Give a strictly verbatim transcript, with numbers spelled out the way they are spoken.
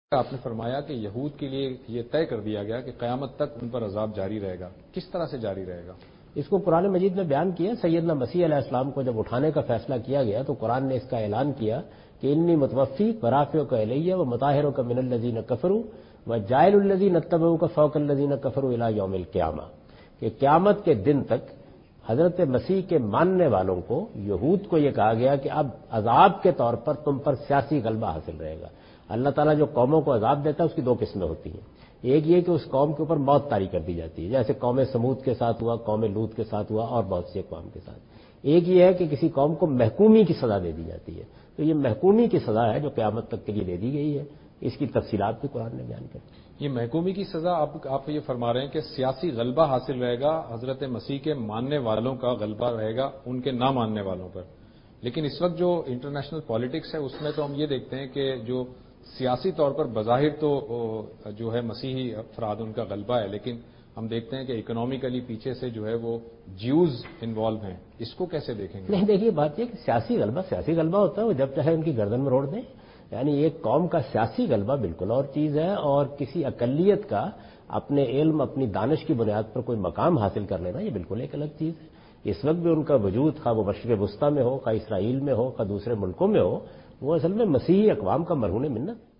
آپ نے فرمایا کہ یہود کے لیے یہ طے کر دیا گیا کہ قیامت تک ان پر عذاب جاری رہے گا، کس طرح سے جاری رہے گا؟ اس کو قرآن مجید میں بیان کیا. سیدنا مسیح علیہ السلام کو جب اٹھانے کا فیصلہ کیا گیا تو قرآن نے اس کا اعلان کیا کہ انی متوفی برافیوں کا الیہ و مطاہروں کا من الذین کفروا و جائل الذین اتبعوا کا فوق الذین کفروا الی یوم القیامہ، کہ قیامت کے دن تک حضرت مسیح کے ماننے والوں کو، یہود کو یہ کہا گیا کہ اب عذاب کے طور پر تم پر سیاسی غلبہ حاصل رہے گا. اللہ تعالیٰ جو قوموں کو عذاب دیتا ہے اس کی دو قسمیں ہوتی ہیں. ایک یہ کہ اس قوم کے اوپر موت طاری کر دی جاتی ہے، جیسے قوم سمود کے ساتھ ہوا، قوم لوط کے ساتھ ہوا اور بہت سی اقوام کے ساتھ. ایک یہ ہے کہ کسی قوم کو محکومی کی سزا دے دی جاتی ہے. تو یہ محکومی کی سزا ہے جو قیامت تک کے لیے دے دی گئی ہے. اس کی تفصیلات بھی قرآن نے بیان کر دی. یہ محکومی کی سزا آپ آپ یہ فرما رہے ہیں کہ سیاسی غلبہ حاصل رہے گا، حضرت مسیح کے ماننے والوں کا غلبہ رہے گا ان کے نہ ماننے والوں پر. لیکن اس وقت جو انٹرنیشنل پالیٹکس ہے اس میں تو ہم یہ دیکھتے ہیں کہ جو سیاسی طور پر بظاہر تو جو ہے مسیحی افراد ان کا غلبہ ہے، لیکن ہم دیکھتے ہیں کہ اکنامیکلی پیچھے سے جو ہے وہ جیوز انوالو ہیں. اس کو کیسے دیکھیں گے؟ نہیں، دیکھیے بات یہ کہ سیاسی غلبہ سیاسی غلبہ ہوتا ہے، وہ جب چاہے ان کی گردن میں روڑ دیں. یعنی ایک قوم کا سیاسی غلبہ بالکل اور چیز ہے، اور کسی اقلیت کا اپنے علم اپنی دانش کی بنیاد پر کوئی مقام حاصل کر لینا یہ بالکل ایک الگ چیز ہے. اس وقت بھی ان کا وجود، خواہ وہ مشرق وسطیٰ میں ہو، خواہ اسرائیل میں ہو، خواہ دوسرے ملکوں میں ہو، وہ اصل میں مسیحی اقوام کا مرہون منت